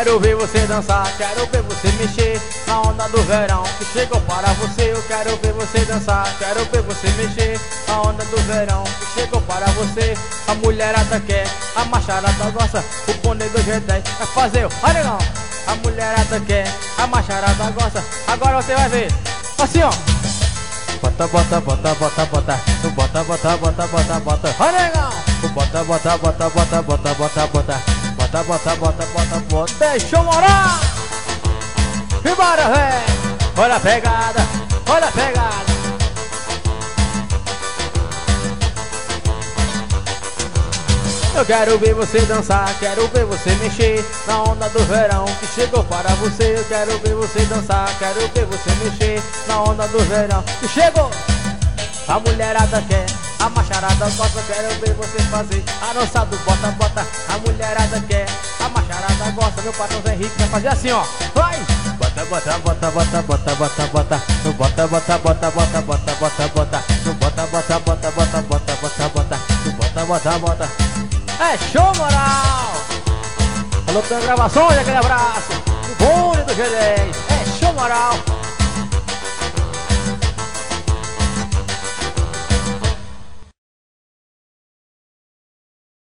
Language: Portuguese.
quero ver você dançar, quero ver você mexer na onda do verão que chegou para você. Eu quero ver você dançar, quero ver você mexer na onda do verão que chegou para você. A mulherada quer, a macharada gosta, o bonde do G10 vai fazer o arregão. A mulherada quer, a macharada gosta, agora você vai ver, assim ó. Bota, bota, bota, bota, bota, tu bota, bota, bota, bota, bota, arregão. Tu bota, bota, bota, bota, bota, bota, bota, bota, bota, bota, bota, bota, deixa eu morar. E bora, véi, olha a pegada, olha a pegada. Eu quero ver você dançar, quero ver você mexer na onda do verão que chegou para você. Eu quero ver você dançar, quero ver você mexer na onda do verão que chegou. A mulherada quer, a macharada gosta, quero ver você fazer a dança do bota, bota. A mulherada quer, a macharada gosta, meu patrão Zé Henrique vai fazer assim ó. Vai! Bota, bota, bota, bota, bota, bota, bota, no bota, bota, bota, bota, bota, bota, bota, no bota, bota, bota, bota, bota, bota, bota, no bota, bota, bota. É show, moral! Alô, tem gravações, aquele abraço. O bonde do GD.